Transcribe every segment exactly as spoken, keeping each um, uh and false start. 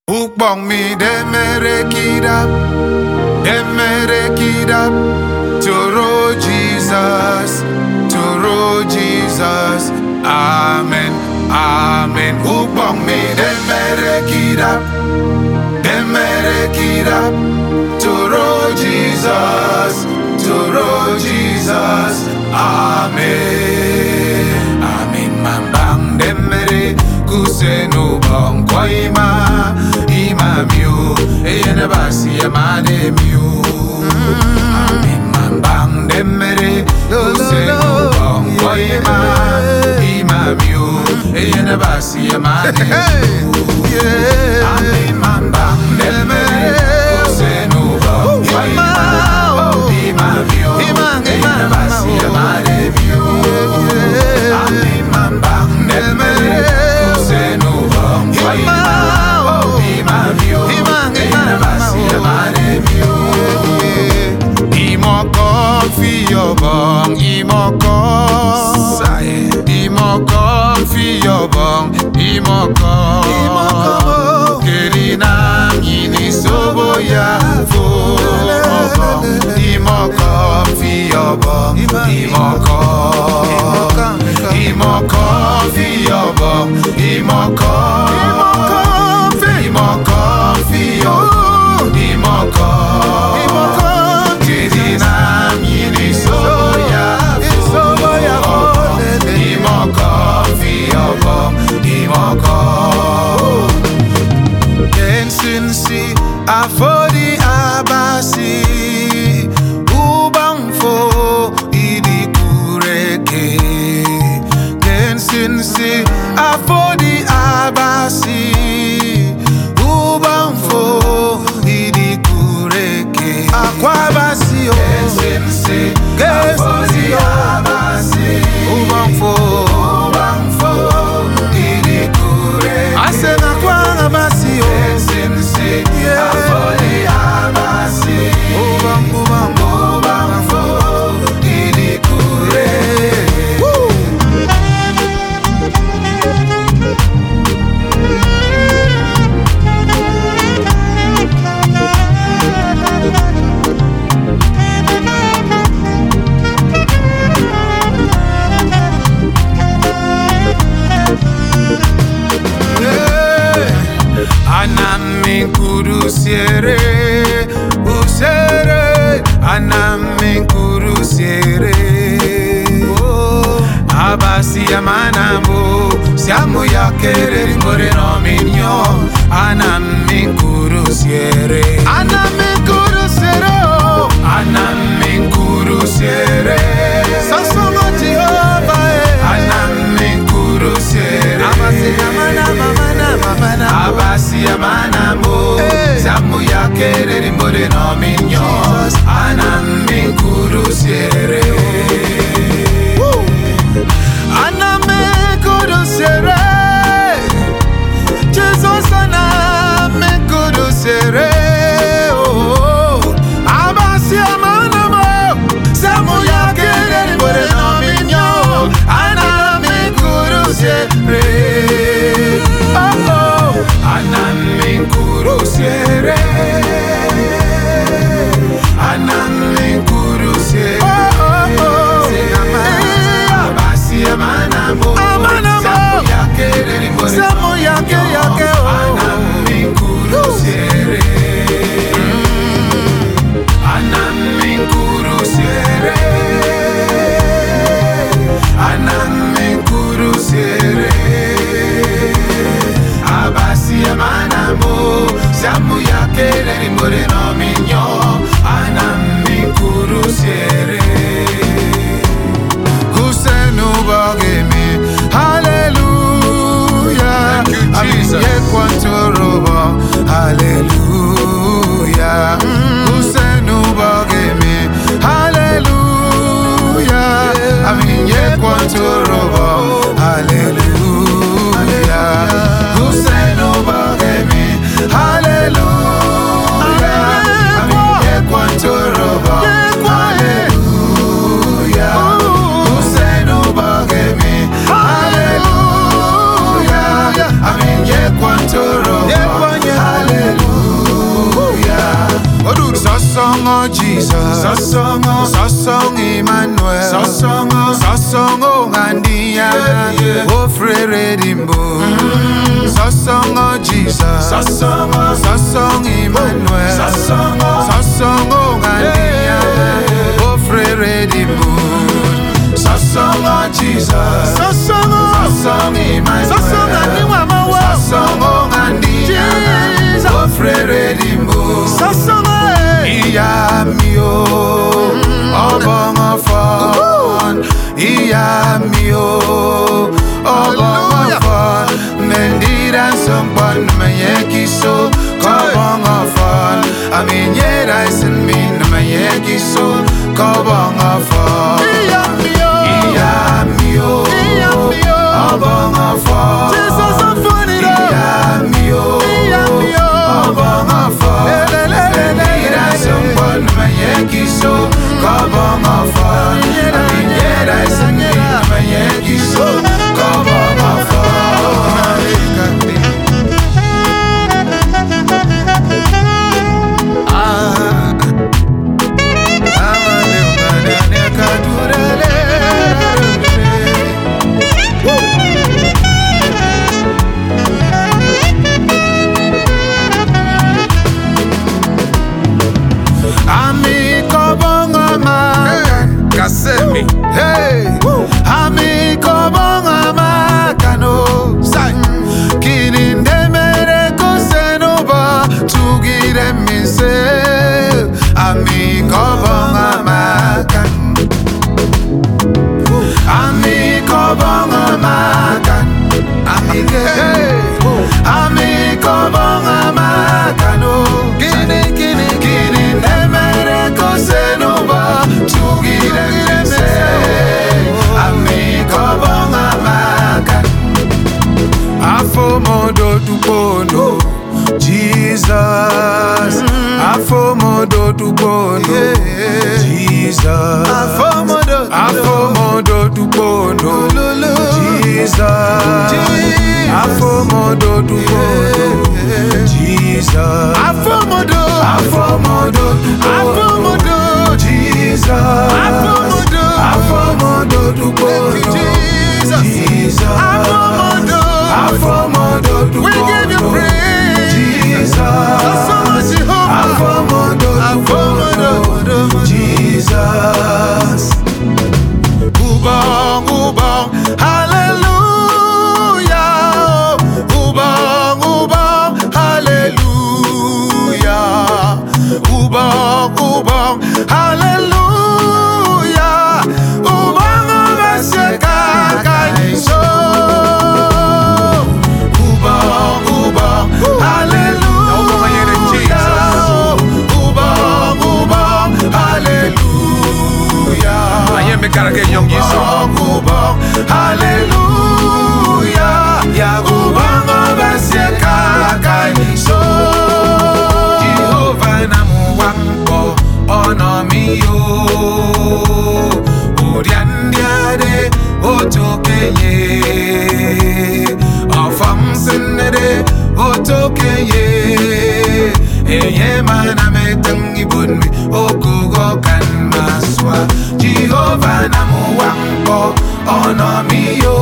Hoek bang me, dem merk it up, dem merk it up. Toro Jesus, Toro Jesus, Amen, Amen. Hoek bang me, dem merk it up, dem merk it up. Toro Jesus, Toro Jesus, Amen, Amen. Man bang dem merk kuseno bang kwa ima ima miu eyene basi amade miu. Amen. Man bang dem merk kuseno bang kwa ima ima miu eyene basi amade miu. Amen. Man bang dem merk kuseno bang kwa ima ima miu eyene basi amade miu. Amen. Man bang dem merk Bong, imoko, imoko, fiyo bong, imoko, kerina mini sobo ya fo, imoko, fiyo bong, imoko, imoko, fiyo bong, imoko, imoko, fiyo, imoko, kerina mini sobo ya fo, imoko, fiyo bong, imoko. Kensinsi afodi abasi ubangfo idi kureke. Kensinsi afodi abasi ubangfo idi kureke. Akwabasi o Kensinsi afodi abasi ubangfo ubangfo idi kureke. Asena kwa abasi o Kensinsi afodi abasi ubangfo ubangfo idi kureke. Aname kurusiere, usere, aname kurusiere. Abasi amanambo, siamo ya querer more no minyo. Aname kurusiere, aname kurusiere, aname kurusiere. Sasongo Jehovah, aname kurusiere. Abasi amanama, manama, manama. Abasi amanambo, siamo ya querer more no minyo. Aname kurusiere. Aname kurusiere, Jesus aname kurusiere. Oh, abasi amanamo, siamo ya querer more no minyo. Aname kurusiere. Oh, oh, aname kurusiere, aname kurusiere. Oh, oh, oh, abasi amanamo, amanamo, siamo ya querer more, siamo ya querer, aname kurusiere. Sasongo Jesus, Sasongo, Sasongo Emmanuel, Sasongo, Sasongo Ngandia, O Frere Dimbo. Sasongo Jesus, Sasongo, Sasongo Emmanuel, Sasongo, Sasongo Ngandia, O Frere Dimbo. Sasongo Jesus, Sasongo, Sasongo Emmanuel, Sasongo Ngandia, O Frere Dimbo. Sasongo Iya mio, obongo fon. Iya mio, obongo fon. Mendira sompon mayeki so, kobongo fon. Aminyera isen min mayeki so, kobongo fon. Iya mio, iya mio, obongo fon. Jesus a funny day. Iya mio, iya mio, obongo fon. Someone mayeki so, kobongo fon. Aminyera isen min mayeki so, kobongo fon. Ah, amale ungadane kadurele. Ami kobongo makan kasemi, hey. Ami kobongo makano sai. Kininde mere koseno ba tugire mise. Ami kobongo makan. Ami kobongo makan. Ami hey. Ami kobongo makano. Kini kini kini nemere koseno ba tugire mise. Ami kobongo makan. Afomodo tupono Jesus, afomodo tupono Jesus, afomodo afomodo tupono Jesus, afomodo tupono Jesus, afomodo afomodo afomodo Jesus, afomodo afomodo tupono Jesus, afomodo afomodo tupono. We give you praise, Jesus. Afomodo tupono Jesus. Ubong ubong hallelujah. Ubong ubong hallelujah. Ubong ubong hallelujah. Ubong obaseka kaiso. Ubong ubong hallelujah. Ubong ubong hallelujah. I am a character young song. Ubong hallelujah. Ya ubong obaseka kaiso. Jehovah namu wampo onomio. Uriandiade otokenye. Ofam senede otokenye. Eye mana metangi bunmi okugo kan maswa. Jehovah namu wampo onomio.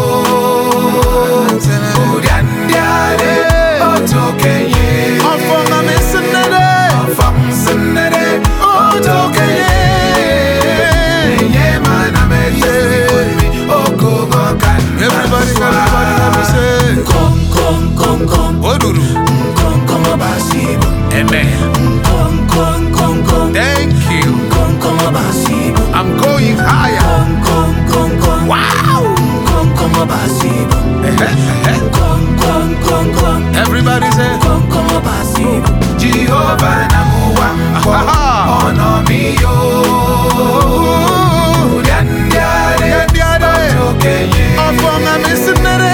Uriandiade otokenye. Ofam senede ofam senede otokenye. Eye mana metangi bunmi okugo kan maswa. Everybody, everybody, let me say, come, come, come, come. Oduru. Come, come, abasibo. Amen. Come, come, come, come. Thank you. Come, come, abasibo. I'm going higher. Come, come, come, come. Wow. Come, come, abasibo. Come, come, come, come. Everybody say, come, come, abasibo. Jehovah namu wampo onomio. Yandiade, yandiade. Otokenye. Ofonga misinere.